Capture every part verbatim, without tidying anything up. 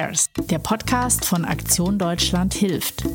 Cares, der Podcast von Aktion Deutschland hilft.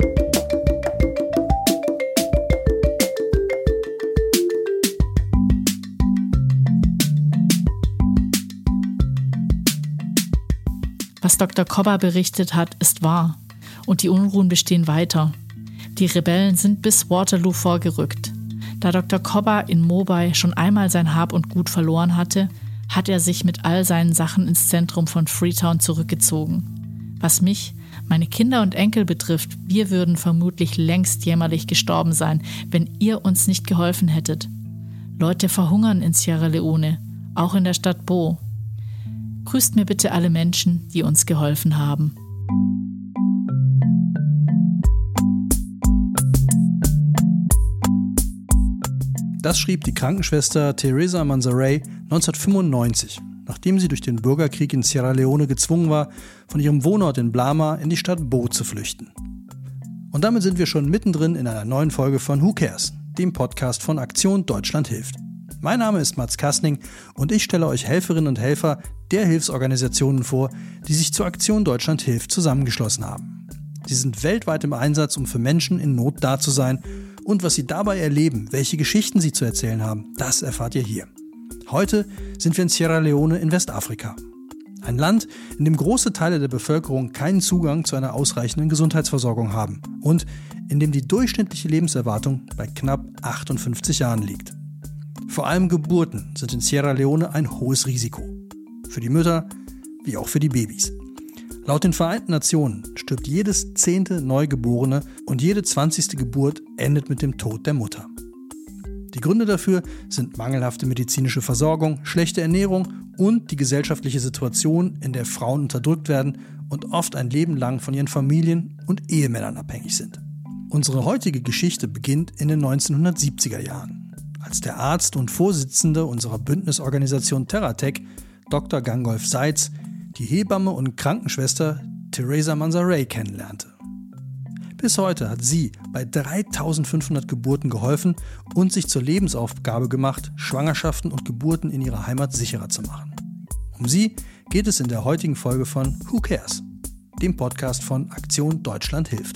Was Doktor Kobba berichtet hat, ist wahr. Und die Unruhen bestehen weiter. Die Rebellen sind bis Waterloo vorgerückt. Da Doktor Kobba in Mobay schon einmal sein Hab und Gut verloren hatte, hat er sich mit all seinen Sachen ins Zentrum von Freetown zurückgezogen. Was mich, meine Kinder und Enkel betrifft, wir würden vermutlich längst jämmerlich gestorben sein, wenn ihr uns nicht geholfen hättet. Leute verhungern in Sierra Leone, auch in der Stadt Bo. Grüßt mir bitte alle Menschen, die uns geholfen haben. Das schrieb die Krankenschwester Teresa Manzaray neunzehnhundertfünfundneunzig, nachdem sie durch den Bürgerkrieg in Sierra Leone gezwungen war, von ihrem Wohnort in Blama in die Stadt Bo zu flüchten. Und damit sind wir schon mittendrin in einer neuen Folge von Who Cares, dem Podcast von Aktion Deutschland hilft. Mein Name ist Mats Kastning und ich stelle euch Helferinnen und Helfer der Hilfsorganisationen vor, die sich zur Aktion Deutschland hilft zusammengeschlossen haben. Sie sind weltweit im Einsatz, um für Menschen in Not da zu sein. Und was sie dabei erleben, welche Geschichten sie zu erzählen haben, das erfahrt ihr hier. Heute sind wir in Sierra Leone in Westafrika. Ein Land, in dem große Teile der Bevölkerung keinen Zugang zu einer ausreichenden Gesundheitsversorgung haben und in dem die durchschnittliche Lebenserwartung bei knapp achtundfünfzig Jahren liegt. Vor allem Geburten sind in Sierra Leone ein hohes Risiko. Für die Mütter wie auch für die Babys. Laut den Vereinten Nationen stirbt jedes zehnte Neugeborene und jede zwanzigste Geburt endet mit dem Tod der Mutter. Die Gründe dafür sind mangelhafte medizinische Versorgung, schlechte Ernährung und die gesellschaftliche Situation, in der Frauen unterdrückt werden und oft ein Leben lang von ihren Familien und Ehemännern abhängig sind. Unsere heutige Geschichte beginnt in den neunzehnhundertsiebziger Jahren, als der Arzt und Vorsitzende unserer Bündnisorganisation Terratec, Doktor Gangolf Seitz, die Hebamme und Krankenschwester Teresa Manzaray kennenlernte. Bis heute hat sie bei dreitausendfünfhundert Geburten geholfen und sich zur Lebensaufgabe gemacht, Schwangerschaften und Geburten in ihrer Heimat sicherer zu machen. Um sie geht es in der heutigen Folge von Who Cares, dem Podcast von Aktion Deutschland hilft.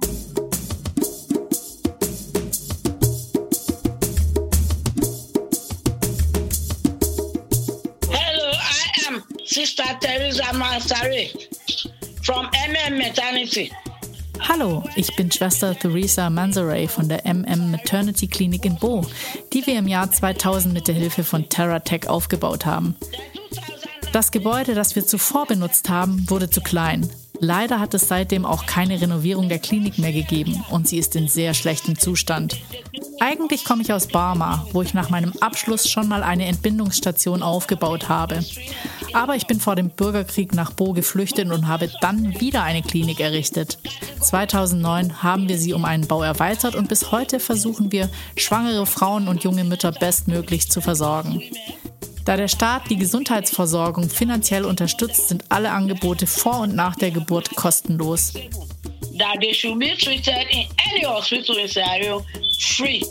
Sister Teresa Manzaray from M M Maternity. Hallo, ich bin Schwester Teresa Manzaray von der M M Maternity Klinik in Bo, die wir im Jahr zweitausend mit der Hilfe von Terratec aufgebaut haben. Das Gebäude, das wir zuvor benutzt haben, wurde zu klein. Leider hat es seitdem auch keine Renovierung der Klinik mehr gegeben und sie ist in sehr schlechtem Zustand. Eigentlich komme ich aus Burma, wo ich nach meinem Abschluss schon mal eine Entbindungsstation aufgebaut habe. Aber ich bin vor dem Bürgerkrieg nach Bo geflüchtet und habe dann wieder eine Klinik errichtet. zweitausendneun haben wir sie um einen Bau erweitert und bis heute versuchen wir, schwangere Frauen und junge Mütter bestmöglich zu versorgen. Da der Staat die Gesundheitsversorgung finanziell unterstützt, sind alle Angebote vor und nach der Geburt kostenlos. That they should be treated in any hospital in Sierra Leone free.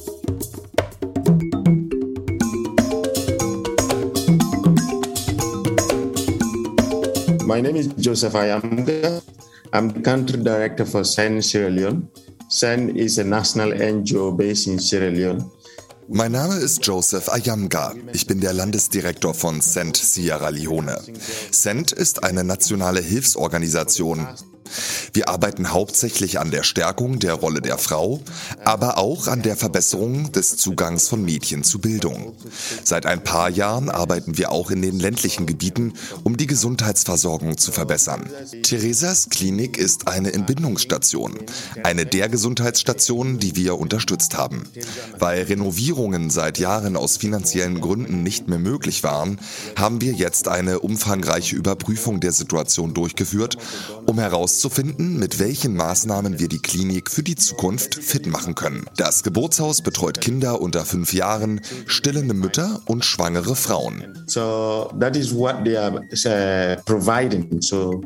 My name is Joseph Ayamga. I'm the country director for S E N Sierra Leone. S E N is a national N G O based in Sierra Leone. Mein Name ist Joseph Ayamga. Ich bin der Landesdirektor von S E N Sierra Leone. S E N ist eine nationale Hilfsorganisation. Wir arbeiten hauptsächlich an der Stärkung der Rolle der Frau, aber auch an der Verbesserung des Zugangs von Mädchen zu Bildung. Seit ein paar Jahren arbeiten wir auch in den ländlichen Gebieten, um die Gesundheitsversorgung zu verbessern. Theresas Klinik ist eine Entbindungsstation, eine der Gesundheitsstationen, die wir unterstützt haben. Weil Renovierungen seit Jahren aus finanziellen Gründen nicht mehr möglich waren, haben wir jetzt eine umfangreiche Überprüfung der Situation durchgeführt, um herauszufinden, mit welchen Maßnahmen wir die Klinik für die Zukunft fit machen können. Das Geburtshaus betreut Kinder unter fünf Jahren, stillende Mütter und schwangere Frauen. So that is what they are uh, providing. So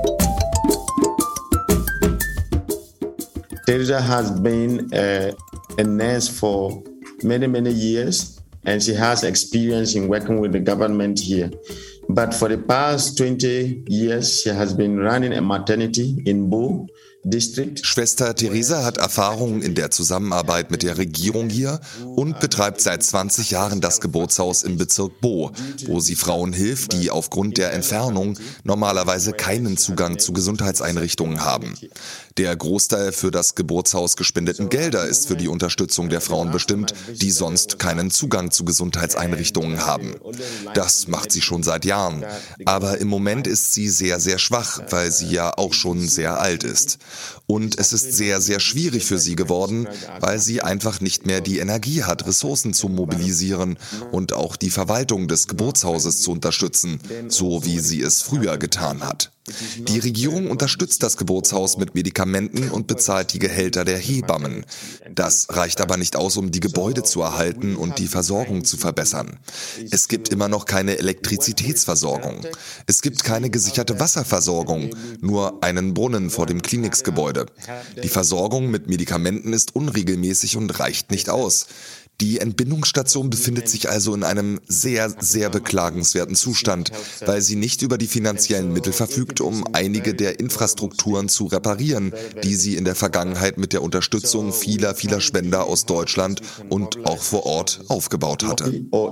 Teresa has been a a nurse for many, many years, and she has experience in working with the government here. But for the past twenty years, she has been running a maternity in Bo District. Schwester Theresa hat Erfahrung in der Zusammenarbeit mit der Regierung hier und betreibt seit zwanzig Jahren das Geburtshaus im Bezirk Bo, wo sie Frauen hilft, die aufgrund der Entfernung normalerweise keinen Zugang zu Gesundheitseinrichtungen haben. Der Großteil für das Geburtshaus gespendeten Gelder ist für die Unterstützung der Frauen bestimmt, die sonst keinen Zugang zu Gesundheitseinrichtungen haben. Das macht sie schon seit Jahren. Aber im Moment ist sie sehr, sehr schwach, weil sie ja auch schon sehr alt ist. Und es ist sehr, sehr schwierig für sie geworden, weil sie einfach nicht mehr die Energie hat, Ressourcen zu mobilisieren und auch die Verwaltung des Geburtshauses zu unterstützen, so wie sie es früher getan hat. Die Regierung unterstützt das Geburtshaus mit Medikamenten und bezahlt die Gehälter der Hebammen. Das reicht aber nicht aus, um die Gebäude zu erhalten und die Versorgung zu verbessern. Es gibt immer noch keine Elektrizitätsversorgung. Es gibt keine gesicherte Wasserversorgung, nur einen Brunnen vor dem Klinikgebäude. Die Versorgung mit Medikamenten ist unregelmäßig und reicht nicht aus. Die Entbindungsstation befindet sich also in einem sehr, sehr beklagenswerten Zustand, weil sie nicht über die finanziellen Mittel verfügt, um einige der Infrastrukturen zu reparieren, die sie in der Vergangenheit mit der Unterstützung vieler, vieler Spender aus Deutschland und auch vor Ort aufgebaut hatte.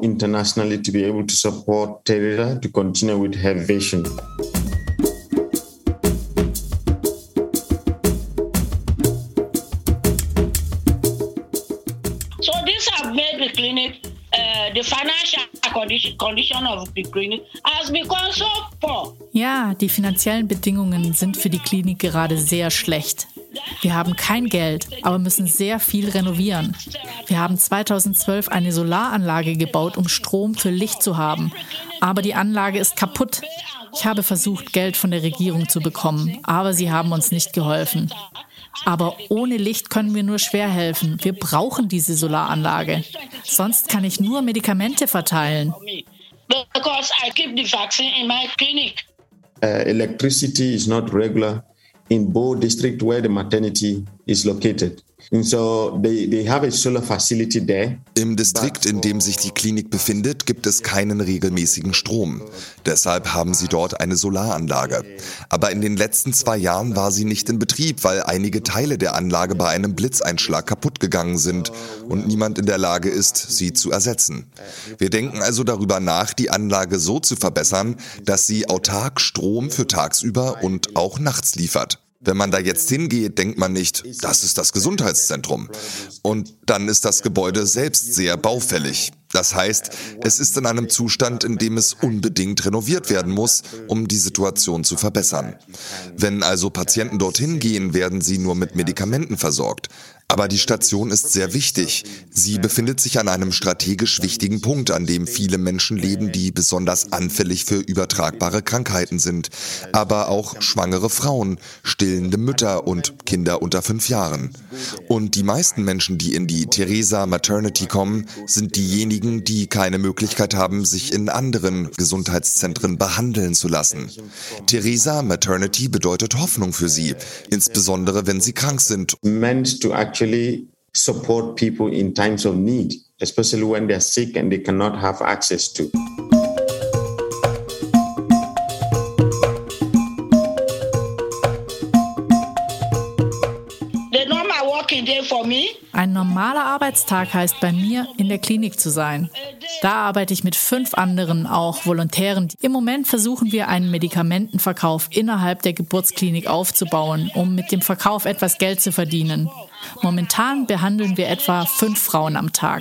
The financial condition of the clinic has become so poor. Ja, die finanziellen Bedingungen sind für die Klinik gerade sehr schlecht. Wir haben kein Geld, aber müssen sehr viel renovieren. Wir haben zweitausendzwölf eine Solaranlage gebaut, um Strom für Licht zu haben. Aber die Anlage ist kaputt. Ich habe versucht, Geld von der Regierung zu bekommen, aber sie haben uns nicht geholfen. Aber ohne Licht können wir nur schwer helfen. Wir brauchen diese Solaranlage. Sonst kann ich nur Medikamente verteilen. Because I keep the vaccine in my clinic. Uh, electricity is not regular in Bo district where the maternity is located. And so they, they have a solar facility there. Im Distrikt, in dem sich die Klinik befindet, gibt es keinen regelmäßigen Strom. Deshalb haben sie dort eine Solaranlage. Aber in den letzten zwei Jahren war sie nicht in Betrieb, weil einige Teile der Anlage bei einem Blitzeinschlag kaputt gegangen sind und niemand in der Lage ist, sie zu ersetzen. Wir denken also darüber nach, die Anlage so zu verbessern, dass sie autark Strom für tagsüber und auch nachts liefert. Wenn man da jetzt hingeht, denkt man nicht, das ist das Gesundheitszentrum. Und dann ist das Gebäude selbst sehr baufällig. Das heißt, es ist in einem Zustand, in dem es unbedingt renoviert werden muss, um die Situation zu verbessern. Wenn also Patienten dorthin gehen, werden sie nur mit Medikamenten versorgt. Aber die Station ist sehr wichtig. Sie befindet sich an einem strategisch wichtigen Punkt, an dem viele Menschen leben, die besonders anfällig für übertragbare Krankheiten sind. Aber auch schwangere Frauen, stillende Mütter und Kinder unter fünf Jahren. Und die meisten Menschen, die in die Theresa Maternity kommen, sind diejenigen, die keine Möglichkeit haben, sich in anderen Gesundheitszentren behandeln zu lassen. Theresa Maternity bedeutet Hoffnung für sie, insbesondere wenn sie krank sind. Meant to actually support people in times of need, especially when they're sick and they cannot have access to. Ein normaler Arbeitstag heißt bei mir, in der Klinik zu sein. Da arbeite ich mit fünf anderen, auch Volontären. Im Moment versuchen wir, einen Medikamentenverkauf innerhalb der Geburtsklinik aufzubauen, um mit dem Verkauf etwas Geld zu verdienen. Momentan behandeln wir etwa fünf Frauen am Tag.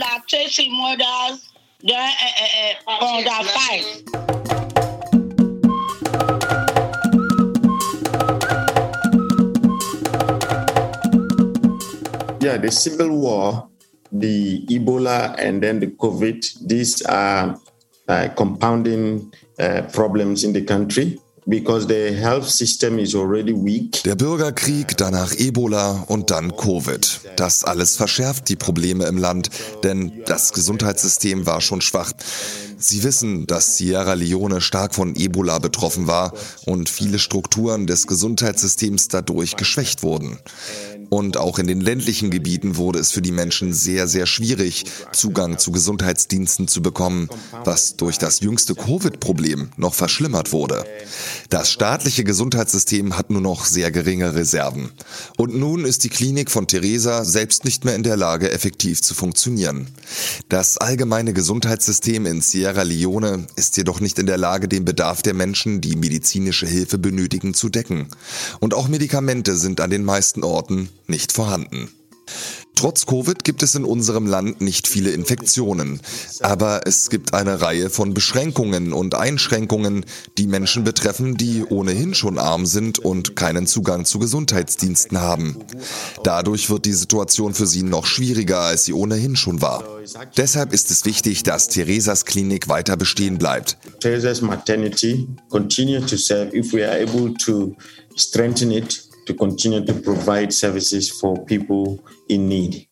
Yeah, the civil war, the Ebola, and then the COVID, these are uh, compounding uh, problems in the country. Because the health system is already weak. Der Bürgerkrieg, danach Ebola und dann Covid. Das alles verschärft die Probleme im Land, denn das Gesundheitssystem war schon schwach. Sie wissen, dass Sierra Leone stark von Ebola betroffen war und viele Strukturen des Gesundheitssystems dadurch geschwächt wurden. Und auch in den ländlichen Gebieten wurde es für die Menschen sehr, sehr schwierig, Zugang zu Gesundheitsdiensten zu bekommen, was durch das jüngste Covid-Problem noch verschlimmert wurde. Das staatliche Gesundheitssystem hat nur noch sehr geringe Reserven. Und nun ist die Klinik von Teresa selbst nicht mehr in der Lage, effektiv zu funktionieren. Das allgemeine Gesundheitssystem in Sierra Leone ist jedoch nicht in der Lage, den Bedarf der Menschen, die medizinische Hilfe benötigen, zu decken. Und auch Medikamente sind an den meisten Orten nicht vorhanden. Trotz Covid gibt es in unserem Land nicht viele Infektionen, aber es gibt eine Reihe von Beschränkungen und Einschränkungen, die Menschen betreffen, die ohnehin schon arm sind und keinen Zugang zu Gesundheitsdiensten haben. Dadurch wird die Situation für sie noch schwieriger, als sie ohnehin schon war. Deshalb ist es wichtig, dass Teresas Klinik weiter bestehen bleibt. Teresa's maternity continue to serve if we are able to strengthen it, to continue to provide services for people in need.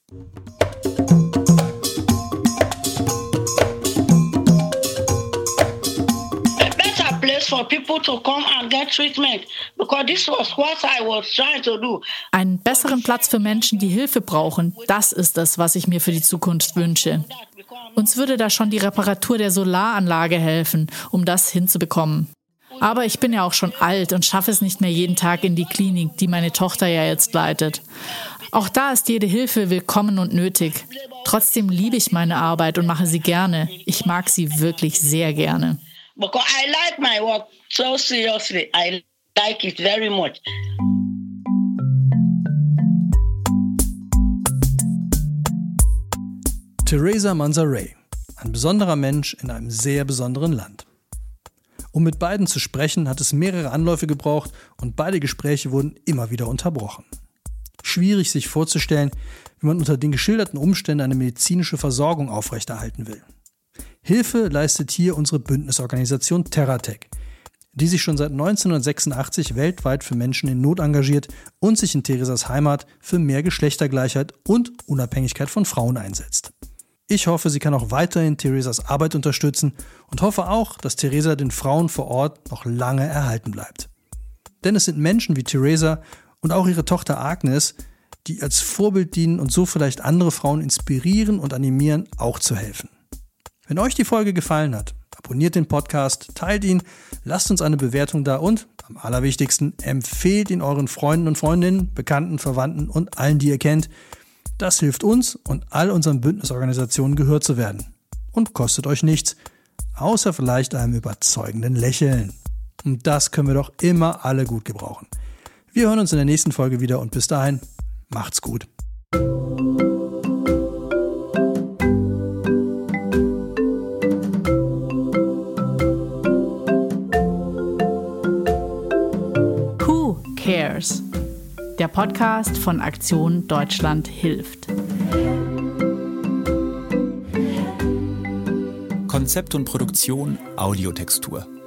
A better place for people to come and get treatment, because this was what I was trying to do. Einen besseren Platz für Menschen, die Hilfe brauchen, das ist es, was ich mir für die Zukunft wünsche. Uns würde da schon die Reparatur der Solaranlage helfen, um das hinzubekommen. Aber ich bin ja auch schon alt und schaffe es nicht mehr jeden Tag in die Klinik, die meine Tochter ja jetzt leitet. Auch da ist jede Hilfe willkommen und nötig. Trotzdem liebe ich meine Arbeit und mache sie gerne. Ich mag sie wirklich sehr gerne. Because I like my work so seriously. I like it very much. Teresa Manza-Ray, ein besonderer Mensch in einem sehr besonderen Land. Um mit beiden zu sprechen, hat es mehrere Anläufe gebraucht und beide Gespräche wurden immer wieder unterbrochen. Schwierig sich vorzustellen, wie man unter den geschilderten Umständen eine medizinische Versorgung aufrechterhalten will. Hilfe leistet hier unsere Bündnisorganisation TerraTech, die sich schon seit neunzehnhundertsechsundachtzig weltweit für Menschen in Not engagiert und sich in Teresas Heimat für mehr Geschlechtergleichheit und Unabhängigkeit von Frauen einsetzt. Ich hoffe, sie kann auch weiterhin Teresas Arbeit unterstützen und hoffe auch, dass Teresa den Frauen vor Ort noch lange erhalten bleibt. Denn es sind Menschen wie Teresa und auch ihre Tochter Agnes, die als Vorbild dienen und so vielleicht andere Frauen inspirieren und animieren, auch zu helfen. Wenn euch die Folge gefallen hat, abonniert den Podcast, teilt ihn, lasst uns eine Bewertung da und, am allerwichtigsten, empfehlt ihn euren Freunden und Freundinnen, Bekannten, Verwandten und allen, die ihr kennt. Das hilft uns und all unseren Bündnisorganisationen gehört zu werden. Und kostet euch nichts, außer vielleicht einem überzeugenden Lächeln. Und das können wir doch immer alle gut gebrauchen. Wir hören uns in der nächsten Folge wieder und bis dahin, macht's gut. Who Cares? Der Podcast von Aktion Deutschland hilft. Konzept und Produktion Audiotextur.